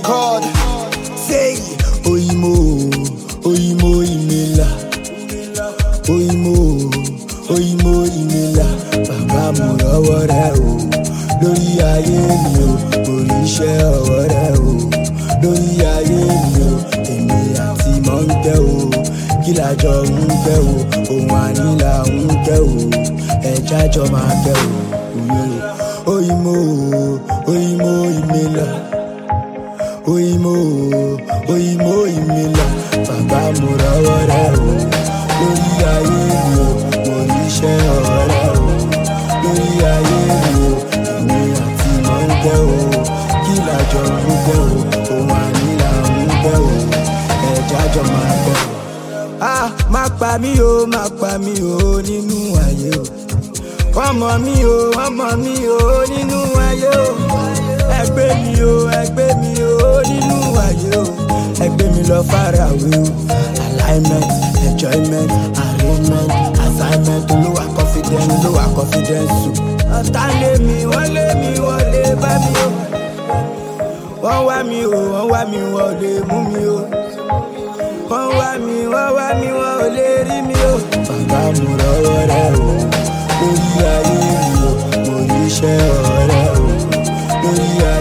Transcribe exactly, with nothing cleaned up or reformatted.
God. Say, Oyimo, Oyimo Imela, Oyimo, Oyimo Imela. Bàbá mo rọ́wọ́ rẹ o, lórí ayé mi o, orí iṣẹ́ ọwọ́ rẹ o, lórí ayé mi o, èmi àti mọ̀ ń tẹ́ o, kí lájọ ń tẹ́ o, òun ànílà ń tẹ́ o, ẹja jọ máa tẹ́ o, Oyimo, Oyimo Imela, Oyimo, Oyimo Imela. Bàbá mo rọ́wọ́ rẹ o, lórí ayé mi o, orí iṣẹ́ ọwọ́ rẹ o, lórí ayé mi o, èmi àti mọ̀ ń tẹ́ o, kí lájọ ń tẹ́ o, òun ànílà ń tẹ́ o, ẹja jọ máa tẹ́ o. Ah, má pa mí o, má pa mí o nínú ayé o. Wọ́n mọ̀ mí o, wọ́n mọ̀ mí o nínú ayé o. Ẹgbẹ́ mi o, ẹgbẹ́ mi o nínú ayé o. Ẹgbẹ́ mi lọ far away o. Alignment, enjoyment, arrangement, assignment. Olúwa confidence, olúwa confidence o. Ọ̀tá lé mi, wọ́n lé mi, wọ́n lè bá mi o. Wọ́n wá mi o, wọ́n wá mi, wọ́n lè mú mi o. Wọ́n wá mi, wọ́n wá mi, wọ́n ò lè rí mi o. Bàbá mo rọ́wọ́ rẹ o, lórí ayé mi o, mo rí iṣẹ́ ọ̀rẹ́ o, lórí ayé